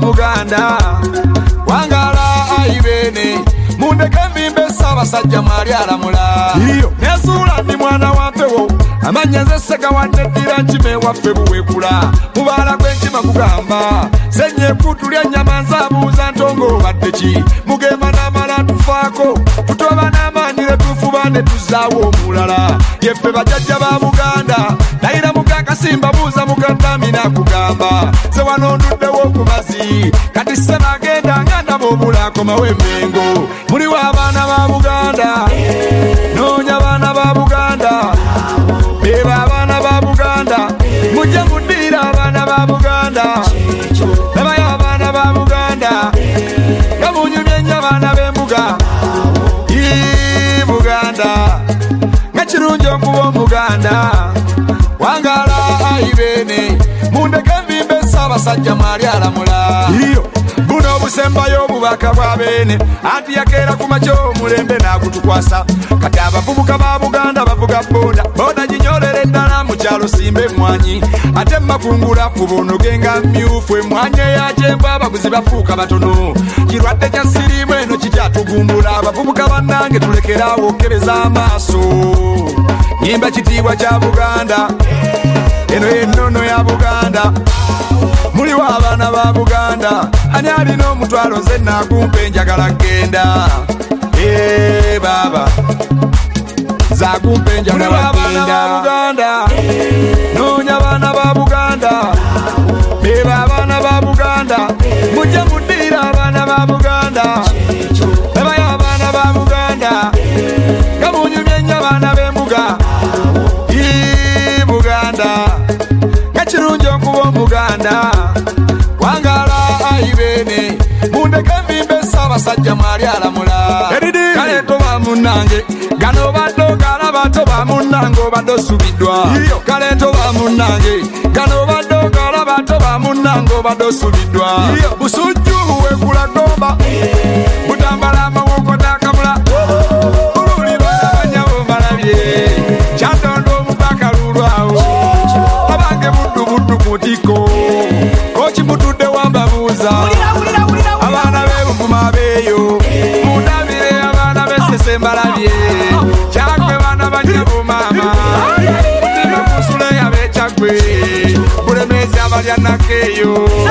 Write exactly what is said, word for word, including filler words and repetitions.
Buganda wangala aibene mundeke mbimbe Ssaabasajja mwali alamula nesula ndi mwana wa mpewo amanya nze Sega wandeddira nkime waffe buwekula mubaala gw'enkima kugamba senye kutulya ennyama nzaabuuza ntongo badde ki mugema n'amala tufaako tutoba n'amaanyi ne tufuba ne tuzaawo omulala yeffe bajjajja ba Buganda nayira mugakasimba buuza mugandamina kugamba ze wano nduddewo ku mazzi kati sebagenda nga ndaba obulakomawo emmengo muliwo abaana ba Buganda noonya abaana ba Buganda beba abaana ba Buganda mujje muddiira abaana ba Buganda nabayo abaana ba Buganda nga munyumye nnyo abaana b'embuga ii Buganda nga kirungi okuba Omuganda wangala aibene mundeke mbimbe Ssaabasajja mwali alamula buno obusembayo obubaka bwa beene anti yakeera ku makyo omulembe n'agutukwasa kati abavubuka ba Buganda bavuga boda boda ginyolera eddala mu kyalo simba emmwanyi ate makungula kubonoge nga myufu emmwanyi eyakyenvu abaguzi bafuuka batono kirwadde kya siriimu eno kikyatugumbula abavubuka bannange tulekeraawo okkereza amaaso nyimba kitiibwa kya Buganda eno yennono ya Buganda muliwo abaana ba Buganda ani alina omutwalo nze nagumpe njagala genda ee baba zagumpe njagala genda Buganda noonya abaana ba Buganda beba abaana ba Buganda mujje muddiira abaana ba Buganda nabayo abaana ba Buganda nga munyumye nnyo abaana b'embuga ii Buganda nga kirungi okuba Omuganda wangala aibene mundeke mbimbe Ssaabasajja mwali alamula kale toba munnange gano badde ogalaba toba munnange obadde osubiddwa kale toba munnange gano badde ogalaba toba munnange obadde osubiddwa busujju wekula gomba butambala amawoko n'akamula oluli banabanyabo malabye kyandondo omubaka lulwawo abange buddu buddu kutiko okimutudde wambabuuza abaana b'ebuvuma beeyo mundabire abaana b'essese mbalabye kyagwe baana banyabo maama mutima kusula yab'ekyagwe bulemezi abalya nakeeyo